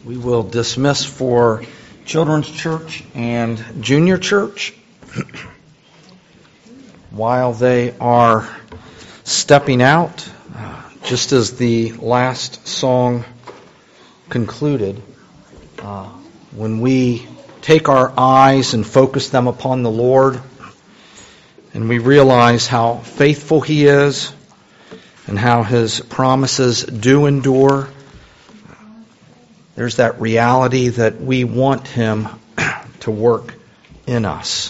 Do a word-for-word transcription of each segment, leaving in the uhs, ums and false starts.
We will dismiss for Children's Church and Junior Church. While they are stepping out, uh, just as the last song concluded, uh, when we take our eyes and focus them upon the Lord, and we realize how faithful He is and how His promises do endure, there's that reality that we want Him to work in us.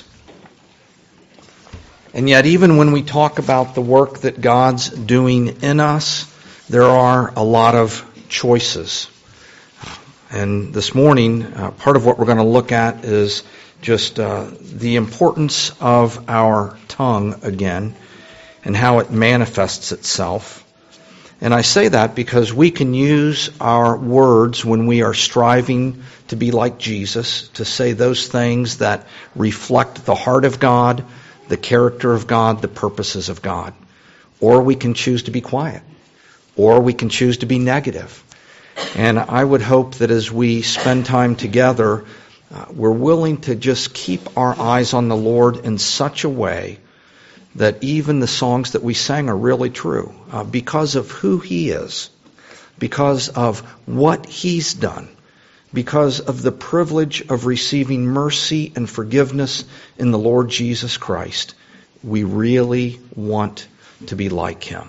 And yet, even when we talk about the work that God's doing in us, there are a lot of choices. And this morning, uh, part of what we're going to look at is just uh, the importance of our tongue again and how it manifests itself. And I say that because we can use our words when we are striving to be like Jesus, to say those things that reflect the heart of God, the character of God, the purposes of God. Or we can choose to be quiet. Or we can choose to be negative. And I would hope that as we spend time together, uh, we're willing to just keep our eyes on the Lord in such a way that even the songs that we sang are really true uh, because of who He is, because of what He's done, because of the privilege of receiving mercy and forgiveness in the Lord Jesus Christ. We really want to be like Him.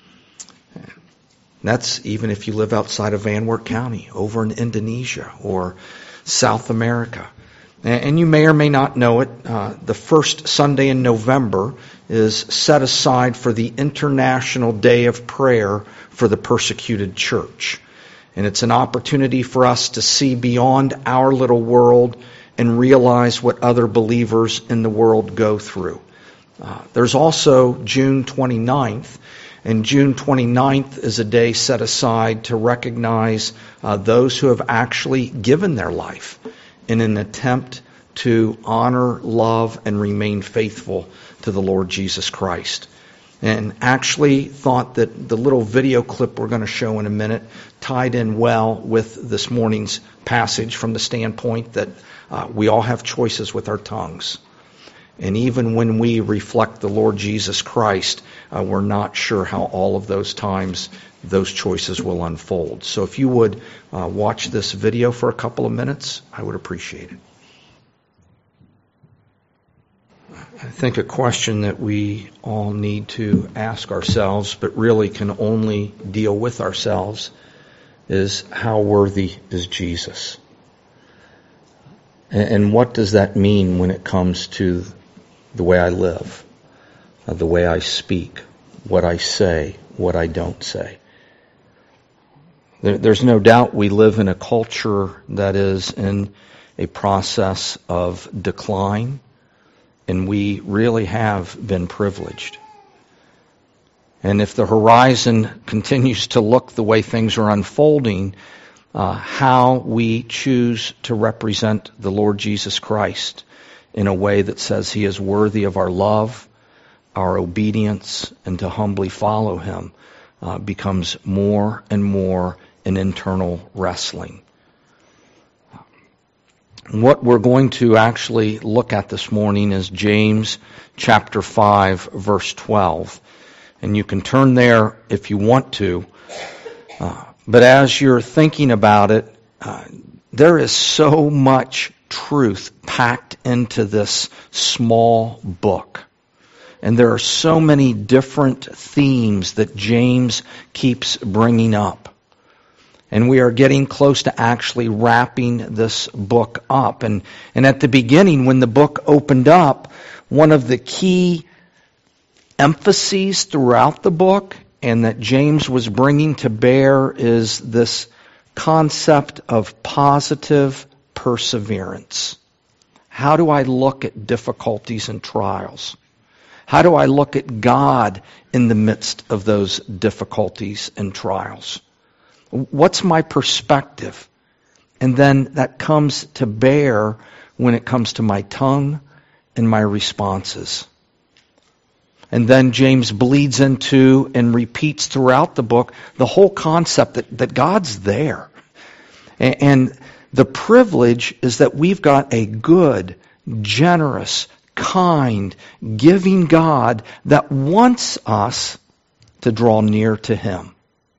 That's even if you live outside of Van Wert County, over in Indonesia or South America. And you may or may not know it, uh, the first Sunday in November is set aside for the International Day of Prayer for the Persecuted Church. And it's an opportunity for us to see beyond our little world and realize what other believers in the world go through. Uh, there's also June twenty-ninth, and June twenty-ninth is a day set aside to recognize uh, those who have actually given their life in an attempt to honor, love, and remain faithful to the Lord Jesus Christ. And actually thought that the little video clip we're going to show in a minute tied in well with this morning's passage from the standpoint that uh, we all have choices with our tongues. And even when we reflect the Lord Jesus Christ, uh, we're not sure how all of those times those choices will unfold. So if you would uh, watch this video for a couple of minutes, I would appreciate it. I think a question that we all need to ask ourselves, but really can only deal with ourselves, is how worthy is Jesus? And what does that mean when it comes to the way I live, the way I speak, what I say, what I don't say? There's no doubt we live in a culture that is in a process of decline, and we really have been privileged. And if the horizon continues to look the way things are unfolding, uh, how we choose to represent the Lord Jesus Christ in a way that says He is worthy of our love, our obedience, and to humbly follow Him uh, becomes more and more an internal wrestling. What we're going to actually look at this morning is James chapter five, verse twelve. And you can turn there if you want to. Uh, but as you're thinking about it, uh, there is so much truth packed into this small book. And there are so many different themes that James keeps bringing up. And we are getting close to actually wrapping this book up. And, and at the beginning, when the book opened up, one of the key emphases throughout the book and that James was bringing to bear is this concept of positive perseverance. How do I look at difficulties and trials? How do I look at God in the midst of those difficulties and trials? What's my perspective? And then that comes to bear when it comes to my tongue and my responses. And then James bleeds into and repeats throughout the book the whole concept that, that God's there. And the privilege is that we've got a good, generous, kind, giving God that wants us to draw near to Him.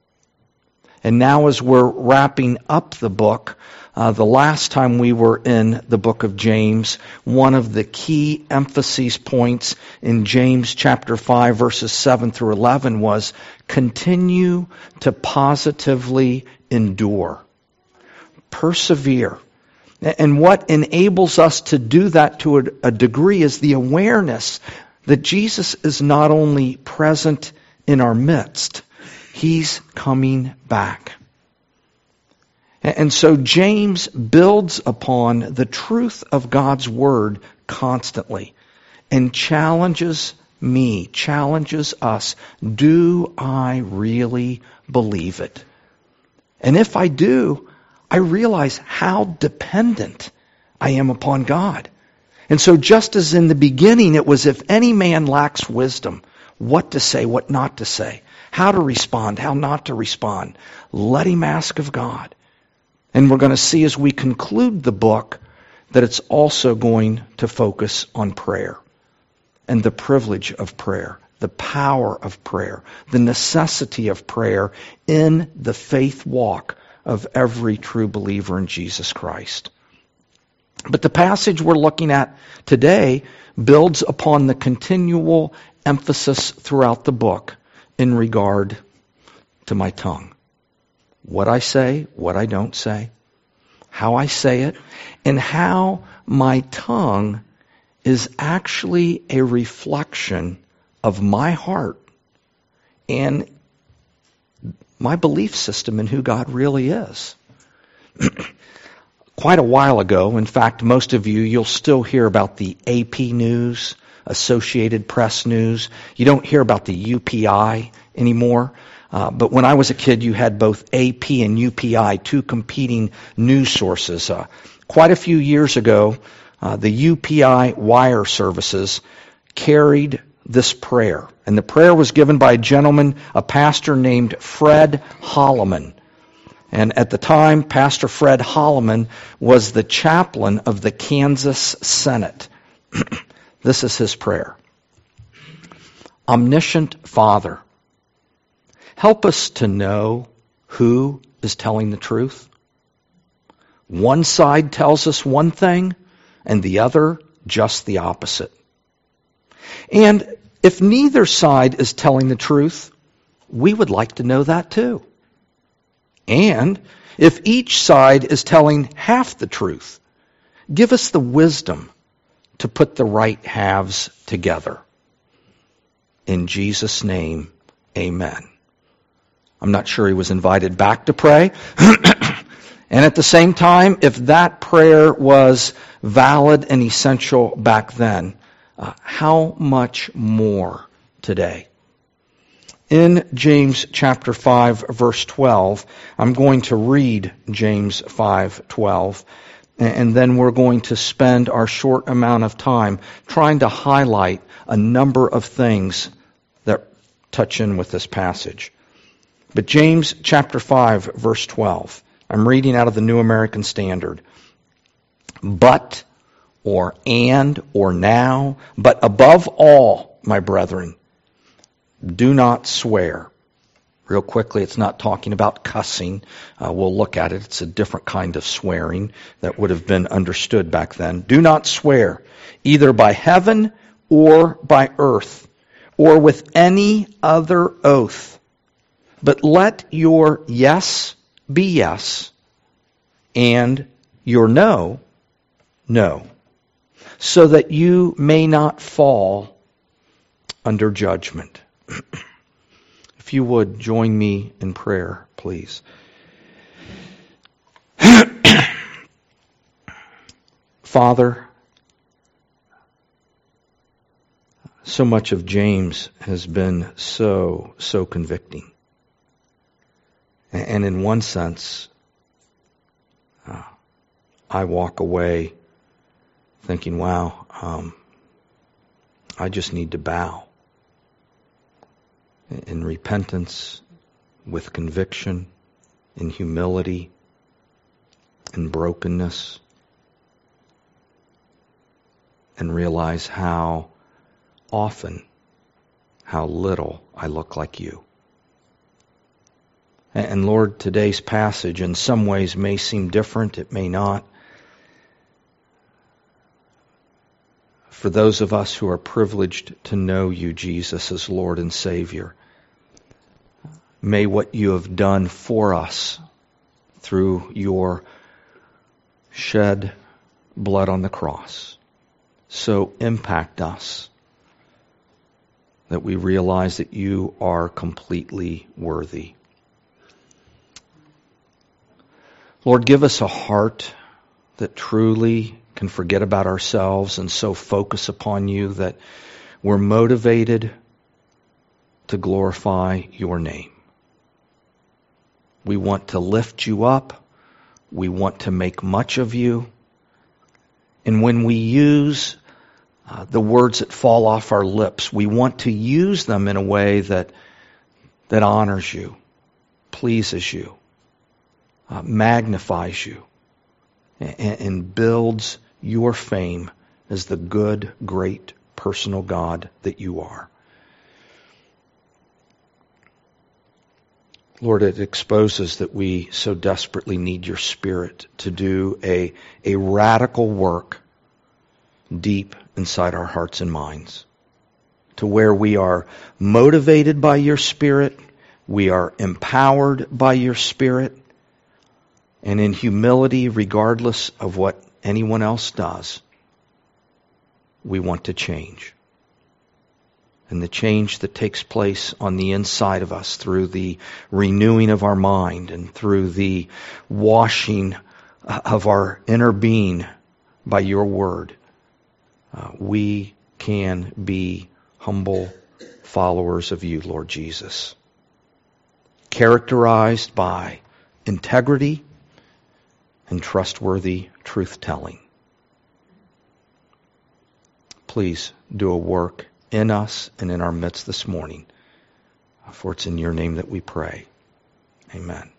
And now as we're wrapping up the book, uh, the last time we were in the book of James, one of the key emphasis points in James chapter five, verses seven through eleven was continue to positively endure. Persevere. And what enables us to do that to a, a degree is the awareness that Jesus is not only present in our midst, He's coming back. And so James builds upon the truth of God's Word constantly and challenges me, challenges us. Do I really believe it? And if I do, I realize how dependent I am upon God. And so just as in the beginning it was, if any man lacks wisdom, what to say, what not to say, how to respond, how not to respond, let him ask of God. And we're going to see as we conclude the book that it's also going to focus on prayer and the privilege of prayer, the power of prayer, the necessity of prayer in the faith walk of every true believer in Jesus Christ. But the passage we're looking at today builds upon the continual emphasis throughout the book in regard to my tongue. What I say, what I don't say, how I say it, and how my tongue is actually a reflection of my heart and my belief system in who God really is. Quite a while ago, in fact, most of you, you'll still hear about the A P News, Associated Press News. You don't hear about the U P I anymore. Uh, but when I was a kid, you had both A P and U P I, two competing news sources. Uh, quite a few years ago, uh, the U P I wire services carried this prayer. And the prayer was given by a gentleman, a pastor named Fred Holloman. And at the time, Pastor Fred Holloman was the chaplain of the Kansas Senate. This is his prayer. Omniscient Father, help us to know who is telling the truth. One side tells us one thing, and the other just the opposite. And if neither side is telling the truth, we would like to know that too. And if each side is telling half the truth, give us the wisdom to put the right halves together. In Jesus' name, amen. I'm not sure he was invited back to pray. And at the same time, if that prayer was valid and essential back then, uh, how much more today? In James chapter five, verse twelve, I'm going to read James five twelve, and then we're going to spend our short amount of time trying to highlight a number of things that touch in with this passage. But James chapter five, verse twelve, I'm reading out of the New American Standard. But, or and, or now, but above all, my brethren, do not swear. Real quickly, it's not talking about cussing. Uh, we'll look at it. It's a different kind of swearing that would have been understood back then. Do not swear, either by heaven or by earth, or with any other oath. But let your yes be yes, and your no, no, so that you may not fall under judgment. If you would join me in prayer, please. Father, so much of James has been so, so convicting. And in one sense, uh, I walk away thinking, wow, um, I just need to bow in repentance, with conviction, in humility, and brokenness and realize how often, how little I look like you. And Lord, today's passage in some ways may seem different, it may not. For those of us who are privileged to know you, Jesus, as Lord and Savior, may what you have done for us through your shed blood on the cross so impact us that we realize that you are completely worthy. Lord, give us a heart that truly can forget about ourselves and so focus upon you that we're motivated to glorify your name. We want to lift you up. We want to make much of you. And when we use uh, the words that fall off our lips, we want to use them in a way that that honors you, pleases you, uh, magnifies you, and, and builds your fame as the good, great, personal God that you are. Lord, it exposes that we so desperately need your Spirit to do a, a radical work deep inside our hearts and minds, to where we are motivated by your Spirit, we are empowered by your Spirit, and in humility, regardless of what anyone else does, we want to change. And the change that takes place on the inside of us through the renewing of our mind and through the washing of our inner being by your word, uh, we can be humble followers of you, Lord Jesus, characterized by integrity and trustworthy truth-telling. Please do a work in us and in our midst this morning. For it's in your name that we pray. Amen.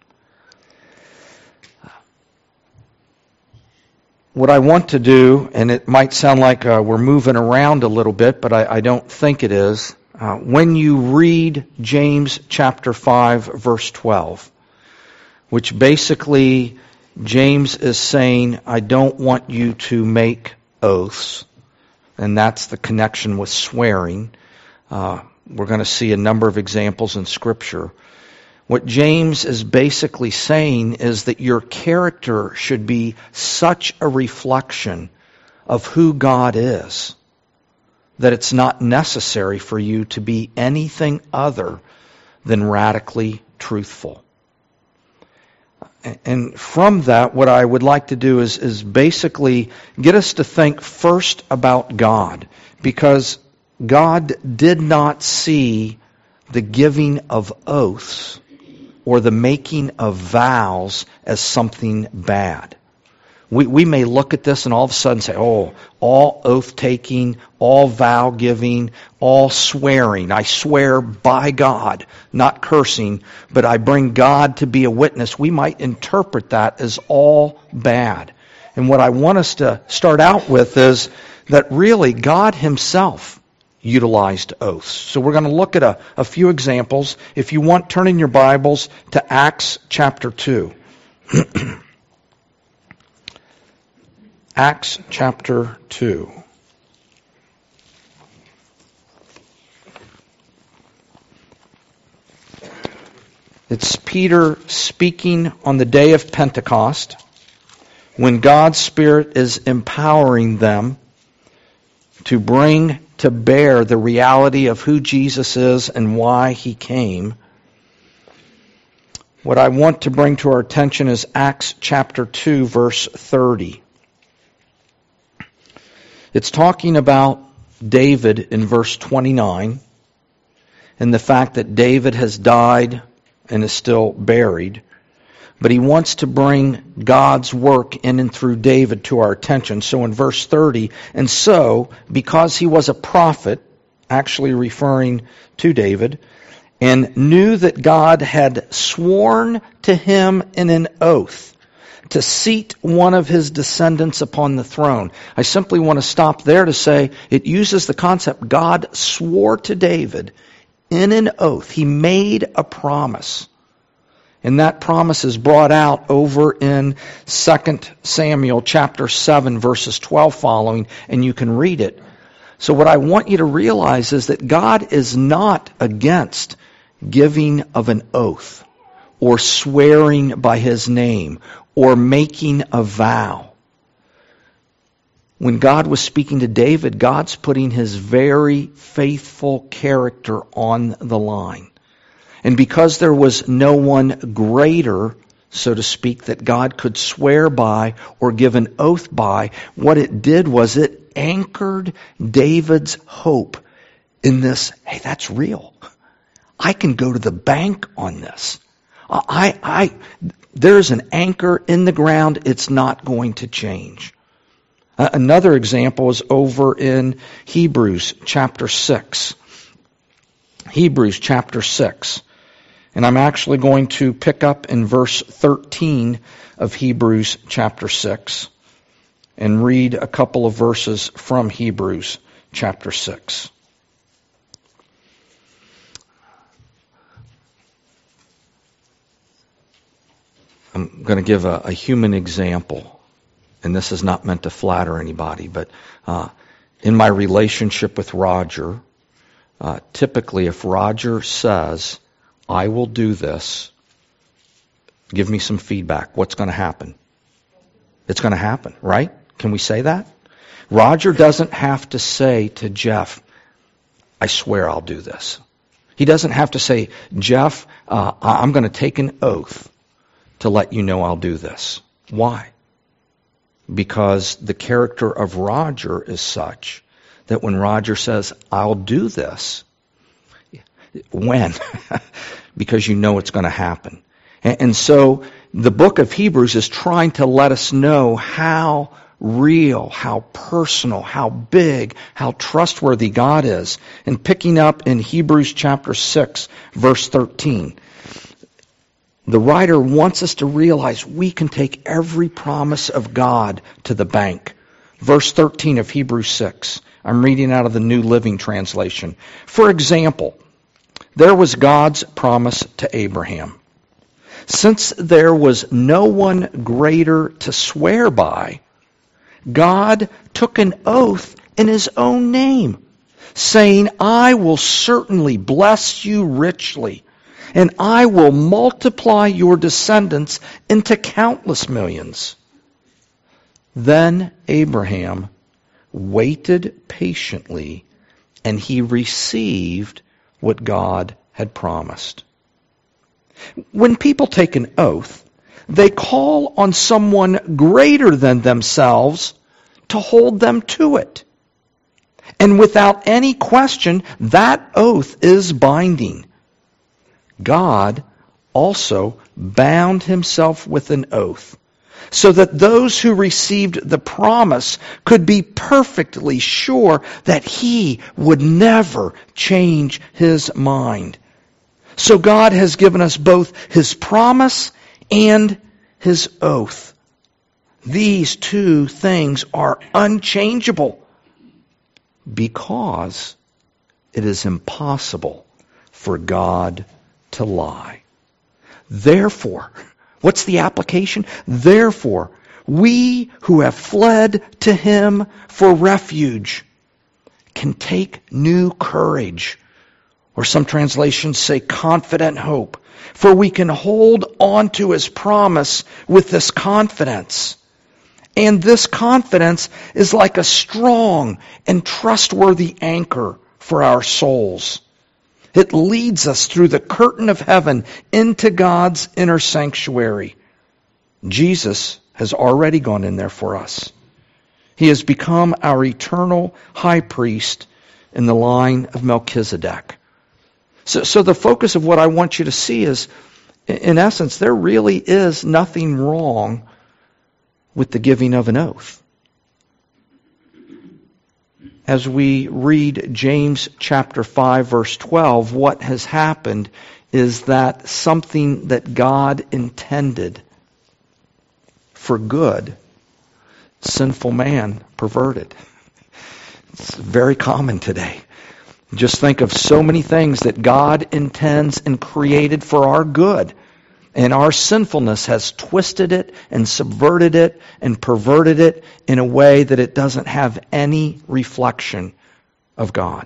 What I want to do, and it might sound like uh, we're moving around a little bit, but I, I don't think it is. Uh, when you read James chapter five, verse twelve, which basically James is saying, I don't want you to make oaths. And that's the connection with swearing. Uh, we're going to see a number of examples in Scripture. What James is basically saying is that your character should be such a reflection of who God is that it's not necessary for you to be anything other than radically truthful. And from that, what I would like to do is, is basically get us to think first about God, because God did not see the giving of oaths or the making of vows as something bad. We, we may look at this and all of a sudden say, oh, all oath-taking, all vow-giving, all swearing. I swear by God, not cursing, but I bring God to be a witness. We might interpret that as all bad. And what I want us to start out with is that really God Himself utilized oaths. So we're going to look at a, a few examples. If you want, turn in your Bibles to Acts chapter two. Acts chapter two. It's Peter speaking on the day of Pentecost, when God's Spirit is empowering them to bring to bear the reality of who Jesus is and why He came. What I want to bring to our attention is Acts chapter two, verse thirty. It's talking about David in verse twenty-nine and the fact that David has died and is still buried. But he wants to bring God's work in and through David to our attention. So in verse thirty, and so, because he was a prophet, actually referring to David, and knew that God had sworn to him in an oath to seat one of his descendants upon the throne. I simply want to stop there to say it uses the concept God swore to David in an oath. He made a promise. And that promise is brought out over in Second Samuel chapter seven, verses twelve following, and you can read it. So what I want you to realize is that God is not against giving of an oath or swearing by his name or making a vow. When God was speaking to David, God's putting his very faithful character on the line. And because there was no one greater, so to speak, that God could swear by or give an oath by, what it did was it anchored David's hope in this, hey, that's real. I can go to the bank on this. I, I, there's an anchor in the ground. It's not going to change. Uh, another example is over in Hebrews chapter six. Hebrews chapter six. And I'm actually going to pick up in verse thirteen of Hebrews chapter six and read a couple of verses from Hebrews chapter six. I'm going to give a, a human example, and this is not meant to flatter anybody, but uh, in my relationship with Roger, uh, typically if Roger says, I will do this, give me some feedback, what's going to happen? It's going to happen, right? Can we say that? Roger doesn't have to say to Jeff, I swear I'll do this. He doesn't have to say, Jeff, uh, I'm going to take an oath to let you know I'll do this. Why? Because the character of Roger is such that when Roger says, I'll do this, when? Because you know it's going to happen. And, and so the book of Hebrews is trying to let us know how real, how personal, how big, how trustworthy God is. And picking up in Hebrews chapter six, verse thirteen, the writer wants us to realize we can take every promise of God to the bank. Verse thirteen of Hebrews six. I'm reading out of the New Living Translation. For example, there was God's promise to Abraham. Since there was no one greater to swear by, God took an oath in his own name, saying, I will certainly bless you richly, and I will multiply your descendants into countless millions. Then Abraham waited patiently, and he received what God had promised. When people take an oath, they call on someone greater than themselves to hold them to it. And without any question, that oath is binding. God also bound himself with an oath, so that those who received the promise could be perfectly sure that he would never change his mind. So God has given us both his promise and his oath. These two things are unchangeable because it is impossible for God to lie. Therefore, what's the application? Therefore, we who have fled to him for refuge can take new courage, or some translations say confident hope, for we can hold on to his promise with this confidence. And this confidence is like a strong and trustworthy anchor for our souls. It leads us through the curtain of heaven into God's inner sanctuary. Jesus has already gone in there for us. He has become our eternal high priest in the line of Melchizedek. So, so the focus of what I want you to see is, in essence, there really is nothing wrong with the giving of an oath. As we read James chapter five, verse twelve, what has happened is that something that God intended for good, sinful man perverted. It's very common today. Just think of so many things that God intends and created for our good. And our sinfulness has twisted it and subverted it and perverted it in a way that it doesn't have any reflection of God.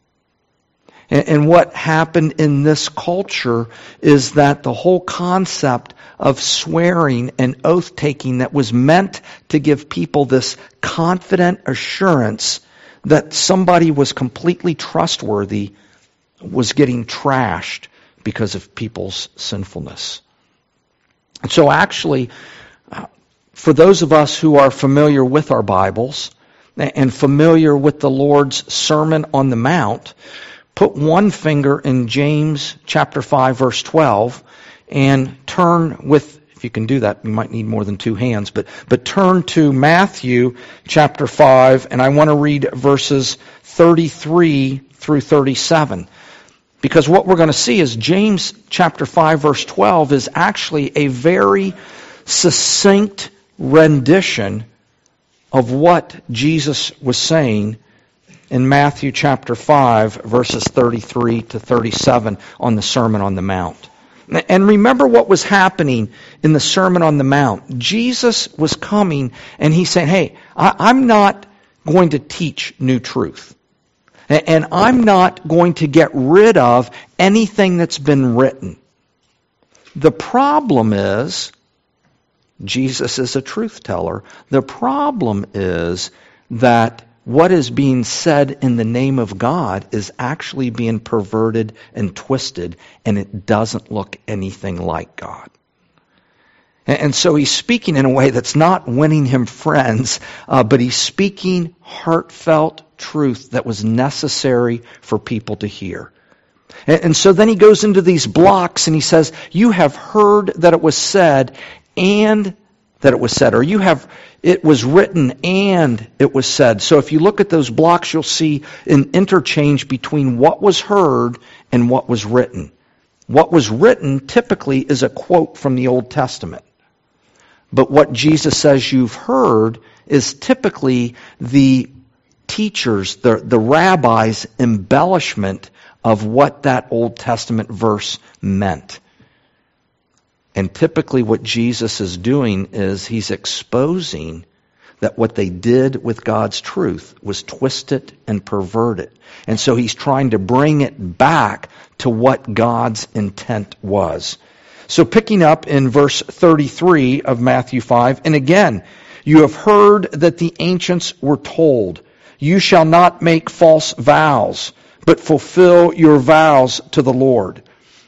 And, and what happened in this culture is that the whole concept of swearing and oath-taking that was meant to give people this confident assurance that somebody was completely trustworthy was getting trashed because of people's sinfulness. And so actually, uh, for those of us who are familiar with our Bibles and familiar with the Lord's Sermon on the Mount, put one finger in James chapter five, verse twelve, and turn with, if you can do that, you might need more than two hands, but, but turn to Matthew chapter five, and I want to read verses thirty-three through thirty-seven. Because what we're going to see is James chapter five, verse twelve is actually a very succinct rendition of what Jesus was saying in Matthew chapter five, verses thirty-three to thirty-seven on the Sermon on the Mount. And remember what was happening in the Sermon on the Mount. Jesus was coming and he's saying, hey, I'm not going to teach new truth. And I'm not going to get rid of anything that's been written. The problem is, Jesus is a truth teller. The problem is that what is being said in the name of God is actually being perverted and twisted, and it doesn't look anything like God. And so he's speaking in a way that's not winning him friends, uh, but he's speaking heartfelt truth that was necessary for people to hear. And, and so then he goes into these blocks and he says, you have heard that it was said and that it was said, or you have, it was written and it was said. So if you look at those blocks, you'll see an interchange between what was heard and what was written. What was written typically is a quote from the Old Testament. But what Jesus says you've heard is typically the teachers, the, the rabbis' embellishment of what that Old Testament verse meant. And typically what Jesus is doing is he's exposing that what they did with God's truth was twist it and pervert it. And so he's trying to bring it back to what God's intent was. So picking up in verse thirty-three of Matthew five, and again, you have heard that the ancients were told, you shall not make false vows, but fulfill your vows to the Lord.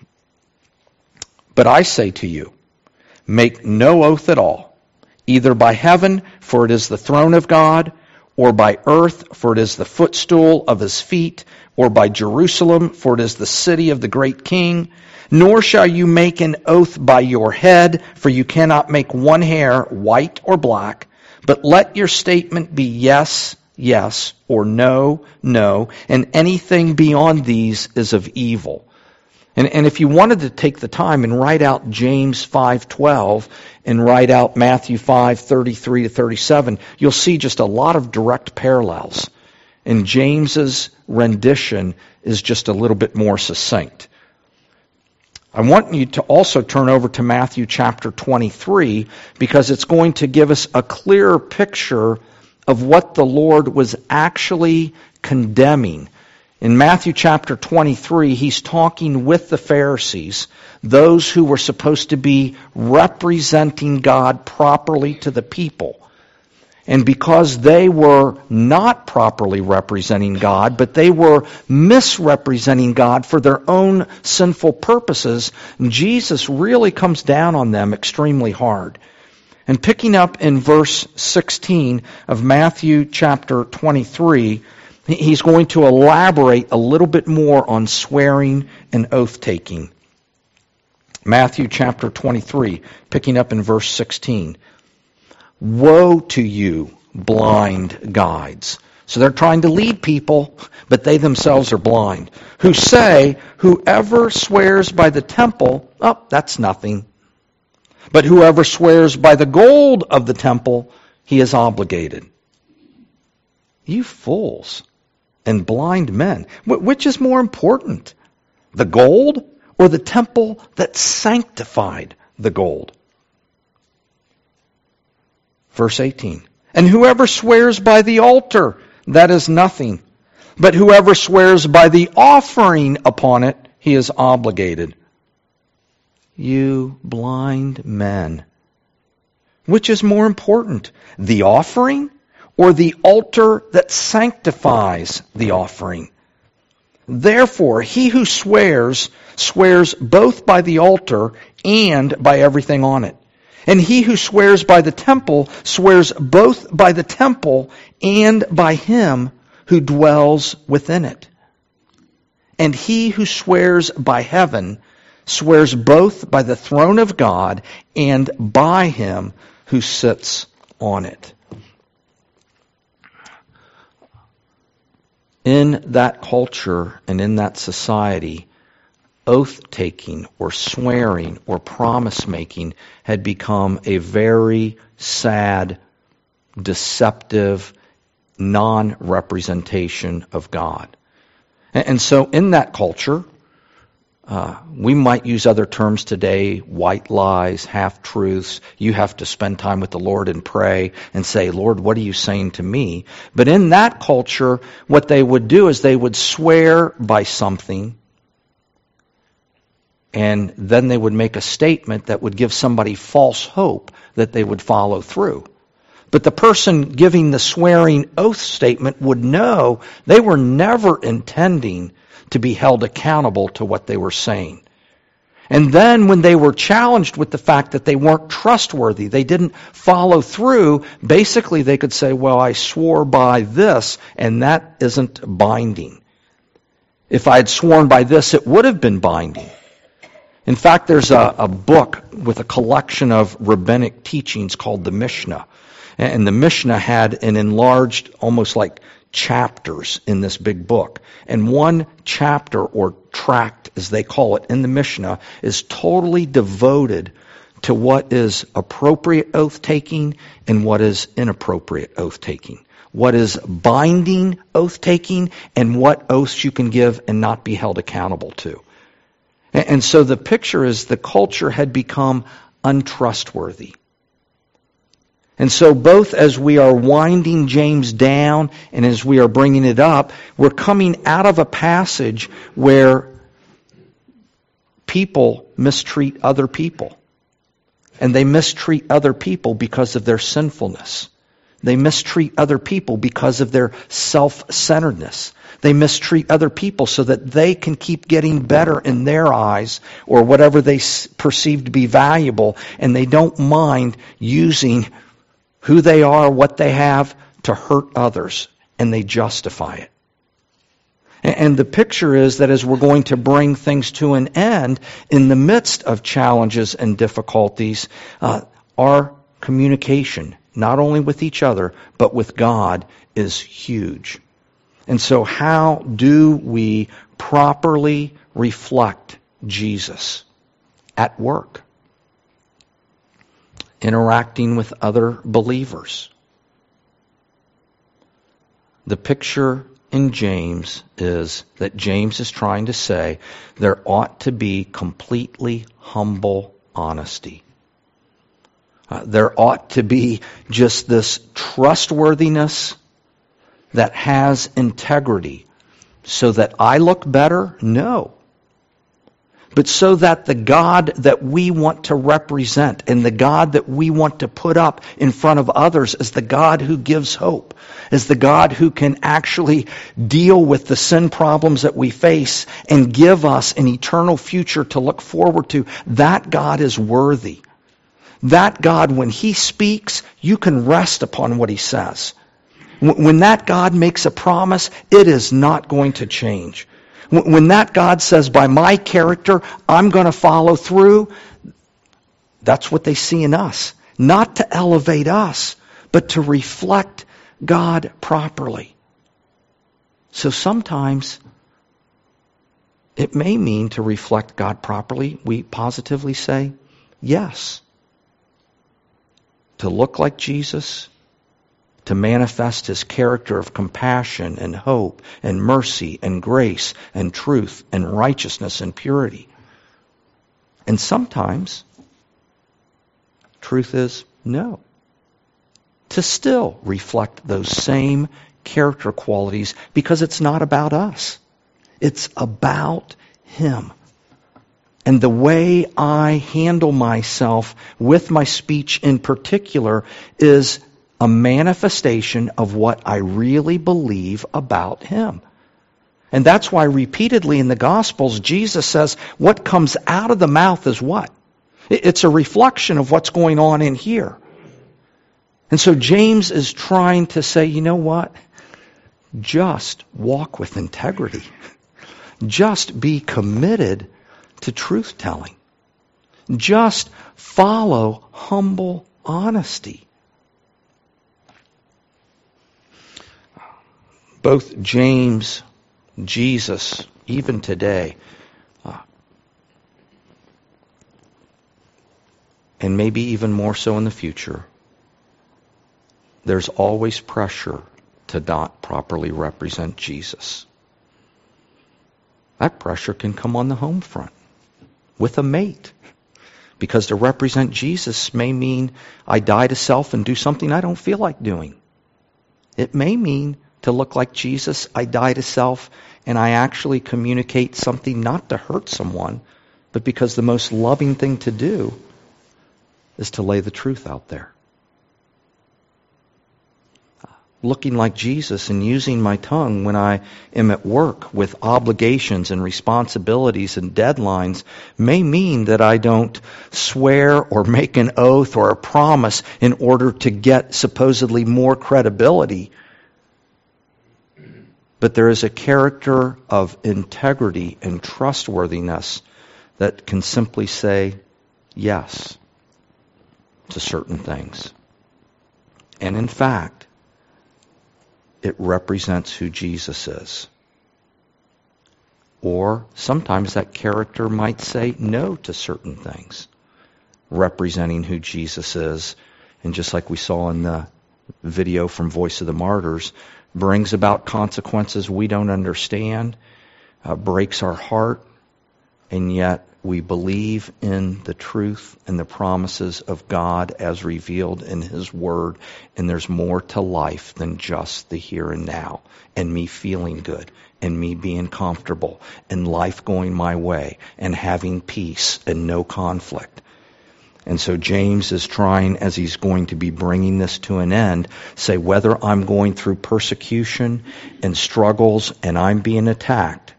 But I say to you, make no oath at all, either by heaven, for it is the throne of God, or by earth, for it is the footstool of his feet, or by Jerusalem, for it is the city of the great king. Nor shall you make an oath by your head, for you cannot make one hair white or black, but let your statement be yes, yes, or no, no, and anything beyond these is of evil. And, and if you wanted to take the time and write out James five twelve and write out Matthew five thirty-three to thirty-seven, you'll see just a lot of direct parallels. And James's rendition is just a little bit more succinct. I want you to also turn over to Matthew chapter twenty-three because it's going to give us a clearer picture of what the Lord was actually condemning. In Matthew chapter twenty-three, he's talking with the Pharisees, those who were supposed to be representing God properly to the people. And because they were not properly representing God, but they were misrepresenting God for their own sinful purposes, Jesus really comes down on them extremely hard. And picking up in verse sixteen of Matthew chapter twenty-three, he's going to elaborate a little bit more on swearing and oath-taking. Matthew chapter twenty-three, picking up in verse sixteen. Woe to you, blind guides. So they're trying to lead people, but they themselves are blind. Who say, whoever swears by the temple, oh, that's nothing. But whoever swears by the gold of the temple, he is obligated. You fools and blind men, which is more important, the gold or the temple that sanctified the gold? Verse eighteen. And whoever swears by the altar, that is nothing. But whoever swears by the offering upon it, he is obligated. You blind men. Which is more important, the offering or the altar that sanctifies the offering? Therefore, he who swears, swears both by the altar and by everything on it. And he who swears by the temple, swears both by the temple and by him who dwells within it. And he who swears by heaven, swears both by the throne of God and by him who sits on it. In that culture and in that society, oath-taking or swearing or promise-making had become a very sad, deceptive, non-representation of God. And so in that culture, uh, we might use other terms today, white lies, half-truths. You have to spend time with the Lord and pray and say, Lord, what are you saying to me? But in that culture, what they would do is they would swear by something, and then they would make a statement that would give somebody false hope that they would follow through. But the person giving the swearing oath statement would know they were never intending to be held accountable to what they were saying. And then when they were challenged with the fact that they weren't trustworthy, they didn't follow through, basically they could say, well, I swore by this, and that isn't binding. If I had sworn by this, it would have been binding. In fact, there's a, a book with a collection of rabbinic teachings called the Mishnah. And the Mishnah had an enlarged, almost like chapters in this big book. And one chapter, or tract as they call it, in the Mishnah is totally devoted to what is appropriate oath-taking and what is inappropriate oath-taking. What is binding oath-taking and what oaths you can give and not be held accountable to. And so the picture is the culture had become untrustworthy. And so both as we are winding James down and as we are bringing it up, we're coming out of a passage where people mistreat other people. And they mistreat other people because of their sinfulness. They mistreat other people because of their self-centeredness. They mistreat other people so that they can keep getting better in their eyes or whatever they perceive to be valuable, and they don't mind using who they are, what they have, to hurt others, and they justify it. And the picture is that as we're going to bring things to an end, in the midst of challenges and difficulties, uh, our communication, not only with each other, but with God, is huge. And so how do we properly reflect Jesus at work? Interacting with other believers. The picture in James is that James is trying to say there ought to be completely humble honesty. Uh, there ought to be just this trustworthiness that has integrity so that I look better? No. But so that the God that we want to represent and the God that we want to put up in front of others is the God who gives hope, is the God who can actually deal with the sin problems that we face and give us an eternal future to look forward to. That God is worthy. That God, when He speaks, you can rest upon what He says. When that God makes a promise, it is not going to change. When that God says, by my character, I'm going to follow through, that's what they see in us. Not to elevate us, but to reflect God properly. So sometimes it may mean to reflect God properly. We positively say, yes. to look like Jesus, to manifest his character of compassion and hope and mercy and grace and truth and righteousness and purity. And sometimes, truth is no. To still reflect those same character qualities, because it's not about us. It's about him. And the way I handle myself with my speech in particular is a manifestation of what I really believe about him. And that's why repeatedly in the Gospels, Jesus says, what comes out of the mouth is what? It's a reflection of what's going on in here. And so James is trying to say, you know what? Just walk with integrity. Just be committed to truth-telling. Just follow humble honesty. Both James, Jesus, even today, uh, and maybe even more so in the future, there's always pressure to not properly represent Jesus. That pressure can come on the home front with a mate. Because to represent Jesus may mean I die to self and do something I don't feel like doing. It may mean to look like Jesus, I die to self and I actually communicate something not to hurt someone, but because the most loving thing to do is to lay the truth out there. Looking like Jesus and using my tongue when I am at work with obligations and responsibilities and deadlines may mean that I don't swear or make an oath or a promise in order to get supposedly more credibility. But there is a character of integrity and trustworthiness that can simply say yes to certain things. And in fact, it represents who Jesus is. Or sometimes that character might say no to certain things, representing who Jesus is. And just like we saw in the video from Voice of the Martyrs, brings about consequences we don't understand, uh, breaks our heart, and yet we believe in the truth and the promises of God as revealed in His Word, and there's more to life than just the here and now, and me feeling good, and me being comfortable, and life going my way, and having peace and no conflict. And so James is trying, as he's going to be bringing this to an end, say whether I'm going through persecution and struggles and I'm being attacked,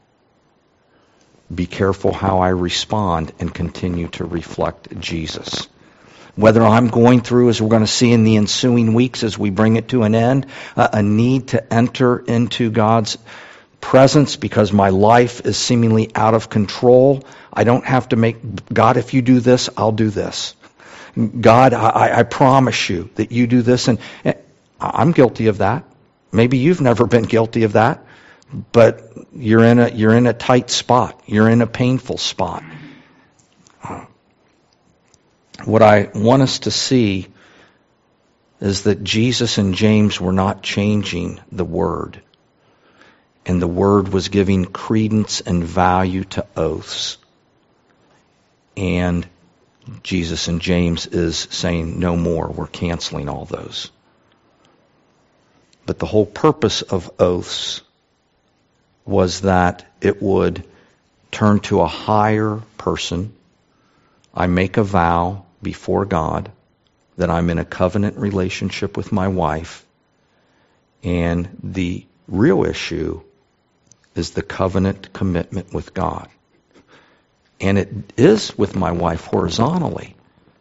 be careful how I respond and continue to reflect Jesus. Whether I'm going through, as we're going to see in the ensuing weeks as we bring it to an end, uh, a need to enter into God's presence because my life is seemingly out of control. I don't have to make, God, if you do this, I'll do this. God, I, I promise you that you do this. And, and I'm guilty of that. Maybe you've never been guilty of that. But you're in a you're in a tight spot. You're in a painful spot. Uh, what I want us to see is that Jesus and James were not changing the Word. And the Word was giving credence and value to oaths. And Jesus and James is saying, no more. We're canceling all those. But the whole purpose of oaths was that it would turn to a higher person. I make a vow before God that I'm in a covenant relationship with my wife. And the real issue is the covenant commitment with God. And it is with my wife horizontally.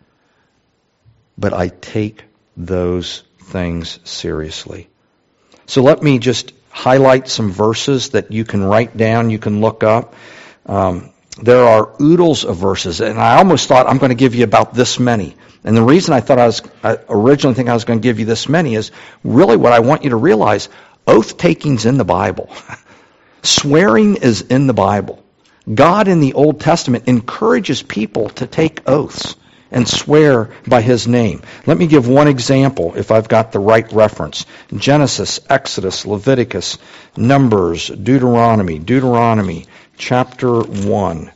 But I take those things seriously. So let me just highlight some verses that you can write down, you can look up. Um, there are oodles of verses, and I almost thought I'm going to give you about this many. And the reason I thought I was I originally think I was going to give you this many is really what I want you to realize. Oath-taking's in the Bible. Swearing is in the Bible. God in the Old Testament encourages people to take oaths. and swear by his name. Let me give one example if I've got the right reference. Genesis, Exodus, Leviticus, Numbers, Deuteronomy, Deuteronomy chapter one.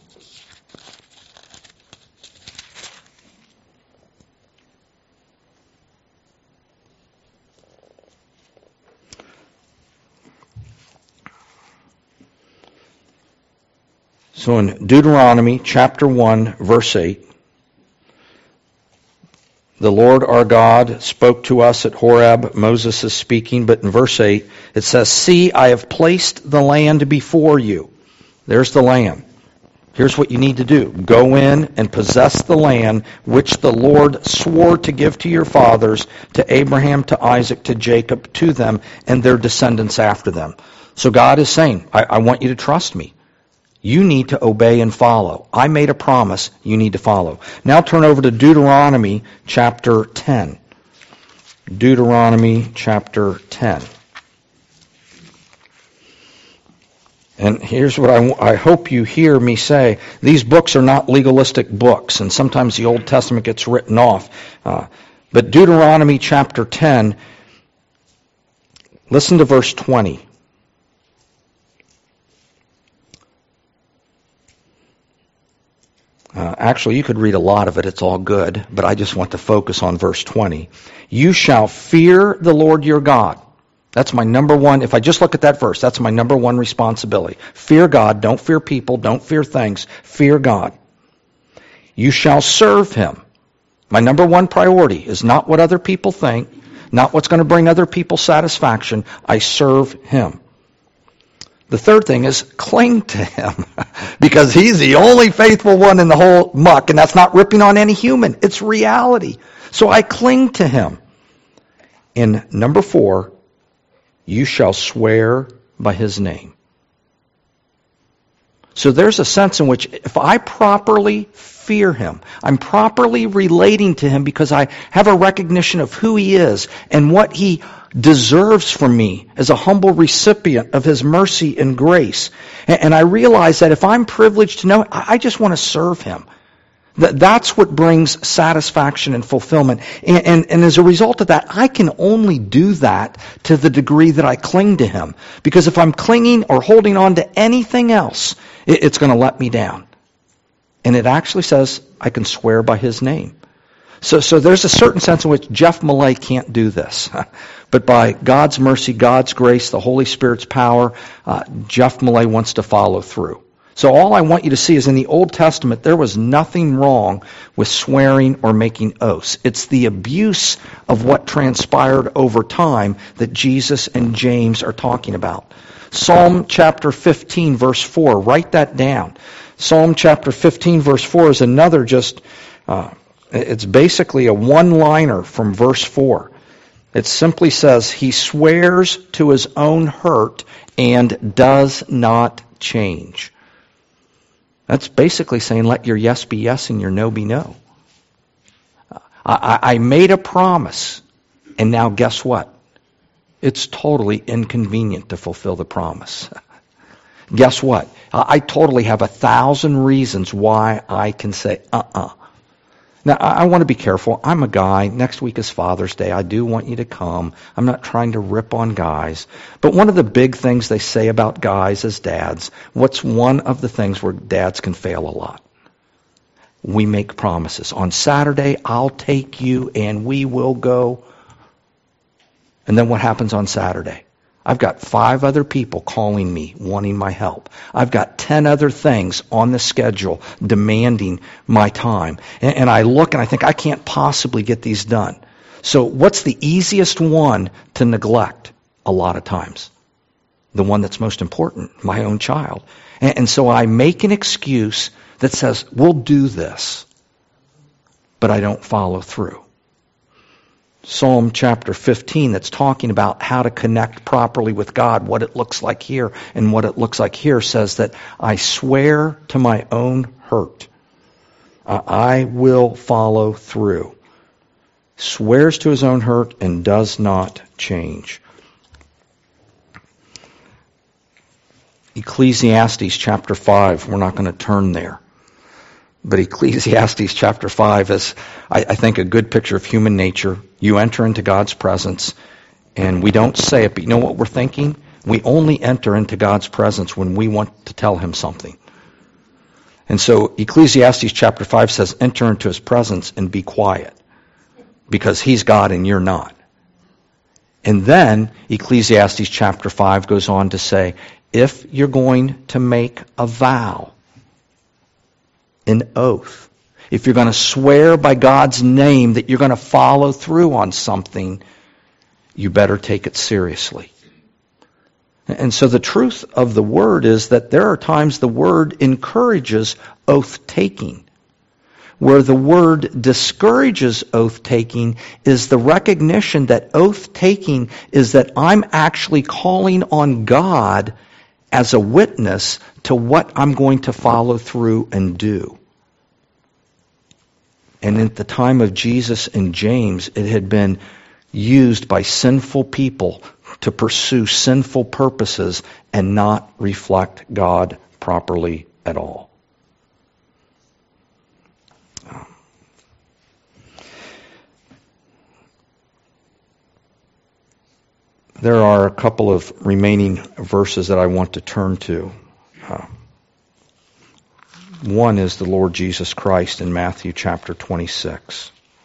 So in Deuteronomy chapter one, verse eight, the Lord our God spoke to us at Horeb. Moses is speaking, but in verse eight it says, "See, I have placed the land before you." There's the land. Here's what you need to do. Go in and possess the land which the Lord swore to give to your fathers, to Abraham, to Isaac, to Jacob, to them, and their descendants after them. So God is saying, I, I want you to trust me. You need to obey and follow. I made a promise. You need to follow. Now turn over to Deuteronomy chapter ten. Deuteronomy chapter ten. And here's what I, I hope you hear me say. These books are not legalistic books, and sometimes the Old Testament gets written off. Uh, but Deuteronomy chapter ten, listen to verse twenty. Uh, actually, you could read a lot of it. It's all good. But I just want to focus on verse twenty. You shall fear the Lord your God. That's my number one. If I just look at that verse, that's my number one responsibility. Fear God. Don't fear people. Don't fear things. Fear God. You shall serve him. My number one priority is not what other people think, not what's going to bring other people satisfaction. I serve him. The third thing is cling to him because he's the only faithful one in the whole muck, and that's not ripping on any human. It's reality. So I cling to him. And number four, you shall swear by his name. So there's a sense in which if I properly fear him, I'm properly relating to him because I have a recognition of who he is and what he deserves from me as a humble recipient of his mercy and grace. And I realize that if I'm privileged to know, I just want to serve him. That's what brings satisfaction and fulfillment. And, and, and as a result of that, I can only do that to the degree that I cling to him. Because if I'm clinging or holding on to anything else, it, it's going to let me down. And it actually says I can swear by his name. So, so there's a certain sense in which Jeff Millay can't do this. But by God's mercy, God's grace, the Holy Spirit's power, uh, Jeff Millay wants to follow through. So all I want you to see is in the Old Testament, there was nothing wrong with swearing or making oaths. It's the abuse of what transpired over time that Jesus and James are talking about. Psalm chapter fifteen, verse four, write that down. Psalm chapter fifteen, verse four is another just... Uh, It's basically a one-liner from verse four. It simply says, he swears to his own hurt and does not change. That's basically saying, let your yes be yes and your no be no. I, I made a promise, and now guess what? It's totally inconvenient to fulfill the promise. Guess what? I totally have a thousand reasons why I can say, uh-uh. Now, I want to be careful. I'm a guy. Next week is Father's Day. I do want you to come. I'm not trying to rip on guys. But one of the big things they say about guys as dads, what's one of the things where dads can fail a lot? We make promises. On Saturday, I'll take you and we will go. And then what happens on Saturday? I've got five other people calling me, wanting my help. I've got ten other things on the schedule demanding my time. And, and I look and I think, I can't possibly get these done. So what's the easiest one to neglect a lot of times? The one that's most important, my own child. And, and so I make an excuse that says, we'll do this, but I don't follow through. Psalm chapter fifteen that's talking about how to connect properly with God, what it looks like here and what it looks like here, says that I swear to my own hurt. Uh, I will follow through. Swears to his own hurt and does not change. Ecclesiastes chapter five, we're not going to turn there. But Ecclesiastes chapter five is, I, I think, a good picture of human nature. You enter into God's presence, and we don't say it, but you know what we're thinking? We only enter into God's presence when we want to tell him something. And so Ecclesiastes chapter five says, enter into his presence and be quiet, because he's God and you're not. And then Ecclesiastes chapter five goes on to say, if you're going to make a vow, an oath, if you're going to swear by God's name that you're going to follow through on something, you better take it seriously. And so the truth of the word is that there are times the word encourages oath-taking. Where the word discourages oath-taking is the recognition that oath-taking is that I'm actually calling on God as a witness to what I'm going to follow through and do. And at the time of Jesus and James, it had been used by sinful people to pursue sinful purposes and not reflect God properly at all. There are a couple of remaining verses that I want to turn to. Uh, one is the Lord Jesus Christ in Matthew chapter twenty-six.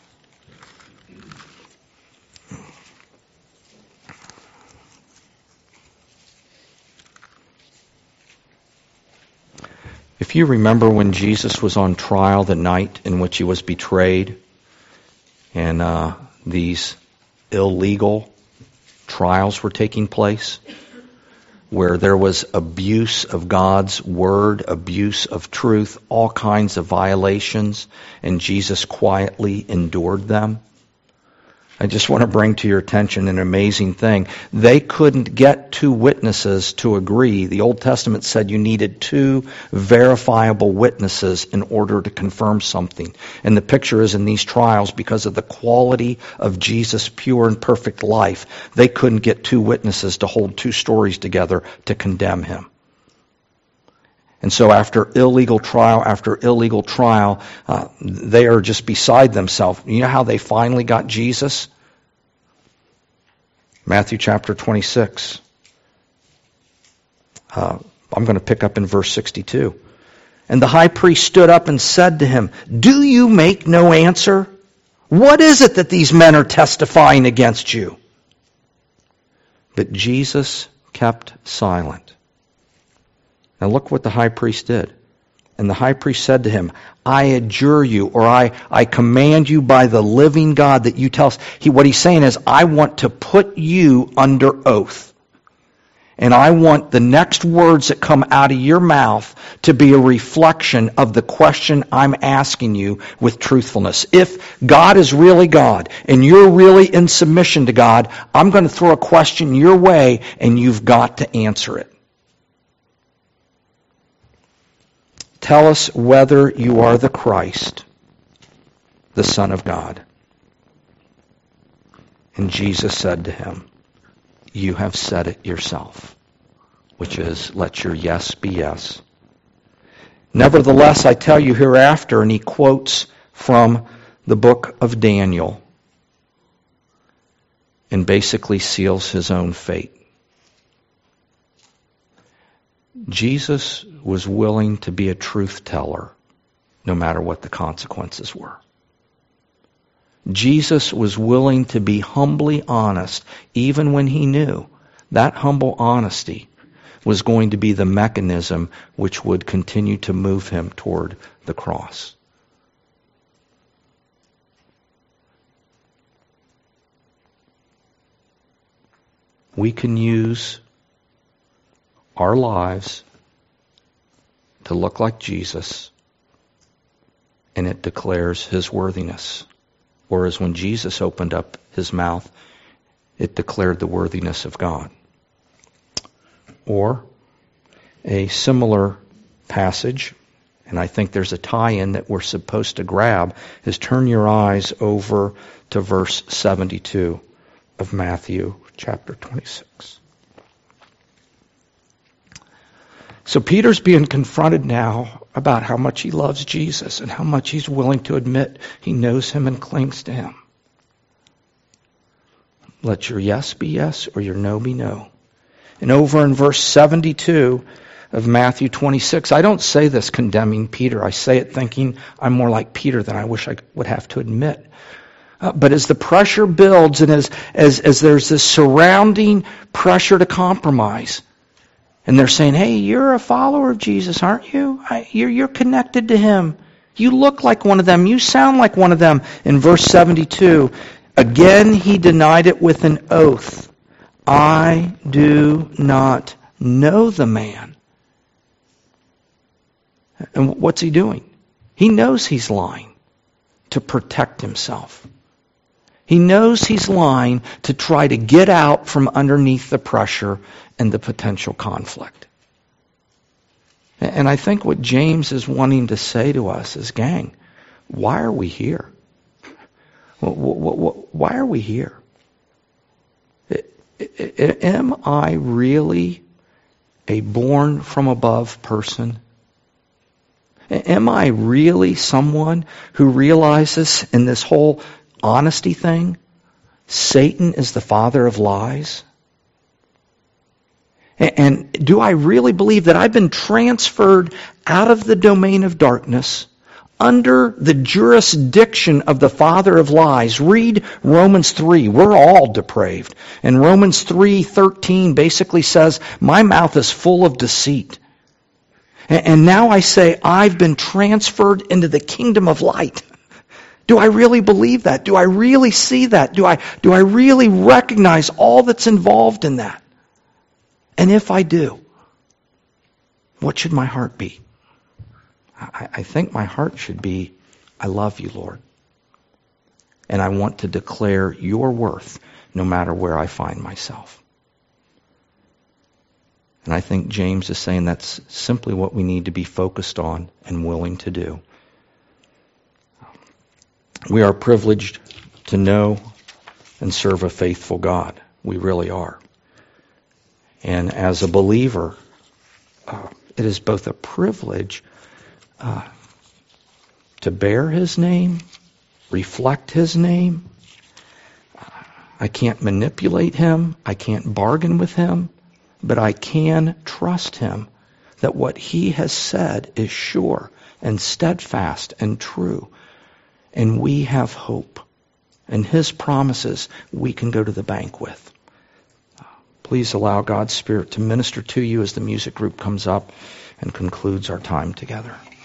If you remember when Jesus was on trial the night in which he was betrayed, and uh, these illegal trials were taking place, where there was abuse of God's word, abuse of truth, all kinds of violations, and Jesus quietly endured them. I just want to bring to your attention an amazing thing. They couldn't get two witnesses to agree. The Old Testament said you needed two verifiable witnesses in order to confirm something. And the picture is in these trials, because of the quality of Jesus' pure and perfect life, they couldn't get two witnesses to hold two stories together to condemn him. And so after illegal trial after illegal trial, uh, they are just beside themselves. You know how they finally got Jesus? Matthew chapter twenty-six. Uh, I'm going to pick up in verse sixty-two. And the high priest stood up and said to him, "Do you make no answer? What is it that these men are testifying against you?" But Jesus kept silent. Now look what the high priest did. And the high priest said to him, "I adjure you," or I, I command you by the living God that you tell us. He, what he's saying is, I want to put you under oath. And I want the next words that come out of your mouth to be a reflection of the question I'm asking you with truthfulness. If God is really God and you're really in submission to God, I'm going to throw a question your way and you've got to answer it. Tell us whether you are the Christ, the Son of God. And Jesus said to him, "You have said it yourself," which is, let your yes be yes. "Nevertheless, I tell you hereafter," and he quotes from the book of Daniel and basically seals his own fate. Jesus was willing to be a truth teller no matter what the consequences were. Jesus was willing to be humbly honest even when he knew that humble honesty was going to be the mechanism which would continue to move him toward the cross. We can use our lives to look like Jesus, and it declares his worthiness. Whereas when Jesus opened up his mouth, it declared the worthiness of God. Or a similar passage, and I think there's a tie-in that we're supposed to grab, is turn your eyes over to verse seventy-two of Matthew chapter twenty-six. So Peter's being confronted now about how much he loves Jesus and how much he's willing to admit he knows him and clings to him. Let your yes be yes or your no be no. And over in verse seventy-two of Matthew twenty-six, I don't say this condemning Peter. I say it thinking I'm more like Peter than I wish I would have to admit. Uh, but as the pressure builds and as, as, as there's this surrounding pressure to compromise, and they're saying, hey, you're a follower of Jesus, aren't you? I, you're, you're connected to him. You look like one of them. You sound like one of them. In verse seventy-two, again he denied it with an oath. I do not know the man. And what's he doing? He knows he's lying to protect himself. He knows he's lying to try to get out from underneath the pressure and the potential conflict. And I think what James is wanting to say to us is, gang, why are we here? Why are we here? Am I really a born from above person? Am I really someone who realizes in this whole honesty thing, Satan is the father of lies? And do I really believe that I've been transferred out of the domain of darkness under the jurisdiction of the father of lies? Read Romans three. We're all depraved. And Romans three thirteen basically says, my mouth is full of deceit. And now I say, I've been transferred into the kingdom of light. Do I really believe that? Do I really see that? Do I, do I really recognize all that's involved in that? And if I do, what should my heart be? I, I think my heart should be, I love you, Lord. And I want to declare your worth no matter where I find myself. And I think James is saying that's simply what we need to be focused on and willing to do. We are privileged to know and serve a faithful God. We really are. And as a believer, uh, it is both a privilege uh, to bear his name, reflect his name. I can't manipulate him. I can't bargain with him. But I can trust him that what he has said is sure and steadfast and true. And we have hope. And his promises we can go to the bank with. Please allow God's Spirit to minister to you as the music group comes up and concludes our time together.